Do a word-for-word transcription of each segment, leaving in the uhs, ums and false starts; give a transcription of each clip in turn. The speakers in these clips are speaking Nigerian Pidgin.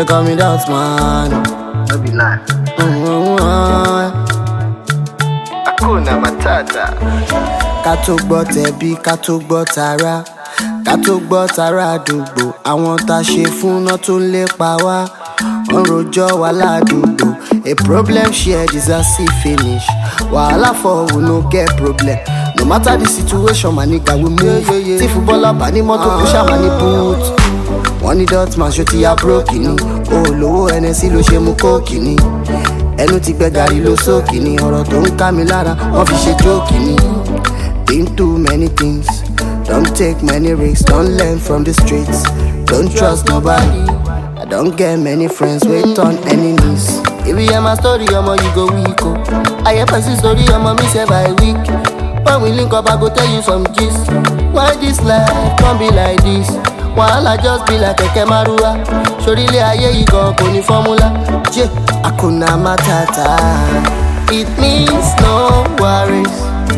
call me that man. No be lie. Mm-hmm. Hakuna Matata. Ká tó gbọ́ tẹ̀bí, ká tó gbọ́ tara, ká tó gbọ́ tara àdúgbò. Àwọn tá a ṣe fún náà tó ń lépa wá, wọ́n rojọ́ wá ládùúgbò. A problem shared is a see finish. Wahala for we no get problem. No matter the situation, my nigga we move. Tí footballer bá ní mọ́tò kó ṣá máa ní boot. Wọ́n ní Dortmund ṣó ti ya broke ni. Olówó N S C ló ṣe mú kóòkì ni. Ẹnu ti gbẹ gàrí ló sókì ni. Ọ̀rọ̀ tó ń ká mi lára wọ́n fi ṣe jókì ni. Been through many things, don't take many risks, don't learn from the streets, don't trust nobody. I don't get many friends, wait on enemies. If you hear my story, omo you go weak oh. I hear person story, omo me say by week. When we link up, I go tell you some gist. Why this life can't be like this? Wahala just be like keke maruwa. Shorile aye yi gan kò ní formula. Je, Hakuna Matata. It means no worries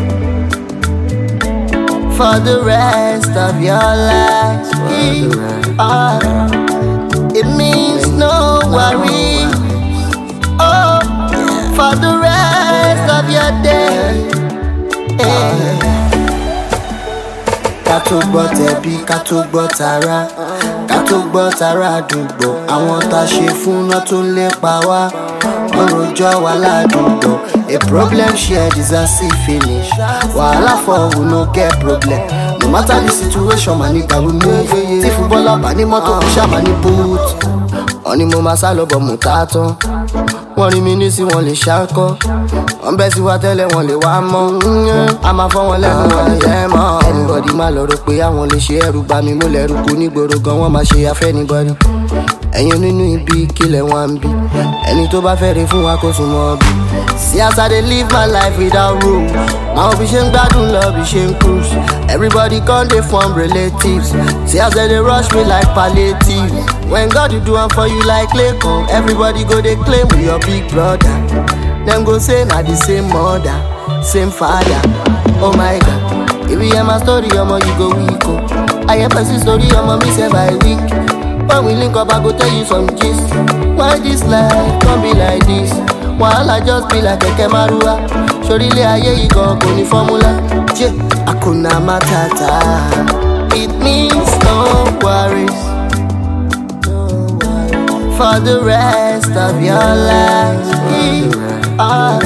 for the rest of your life. Ah, it means no worries. Oh, for the rest of your day. Ká tó gbọ́ tẹ̀bí, ká tó gbọ́ tara, ká tó gbọ́ tara àdúgbò. Àwọn tá a ṣe fún náà tó ń lépa wá, wọ́n rojọ́ wá ládùúgbò. A problem shared is a see finish. Wahala for we no get problem. No matter the situation, my nigga we move. Tí footballer bá ní mọ́tò kó ṣá máa ní boot. Wọ́n ní mo máa sá lọ bọ̀ mú tá tán. Wọ́n rí mi ní sí wọn lè ṣáńkọ́. Wọ́n bẹ́ sí wa tẹ́lẹ̀ wọn lè wá mọ́. A máa fọ́ wọn lẹ́nu wọn lè yẹ mọ́. Anybody máa lọ rò pé àwọn lè ṣe ẹrù bá mi. Mo lẹ́rù kú nígboro gan wọ́n máa ṣe afẹ́ anybody. Ẹ̀yin nínú ibi kílẹ̀ wọn ń bí. Ẹni tó bá fẹ́ re fún wa kó sùn mọ́ bí. See as I dey live my life without rules. Àwọn bí ṣe ń gbádùn lọ bí ṣe ń cruise. Everybody come dey form relatives. See as they dey rush me like palliative. When God do do am for you like Leko, everybody go dey claim we your big brother. Dem go say na the same mother, same father. Oh my God, if you hear my story, omo you go weak oh. I hear person story, omo me say by week. When we link up, I go tell you some gist. Why this life can't be like this? Wahala just be like keke maruwa. Shorile aye yi gan kò ní formula. Je, Hakuna Matata. It means no worries for the rest of your life. Ah,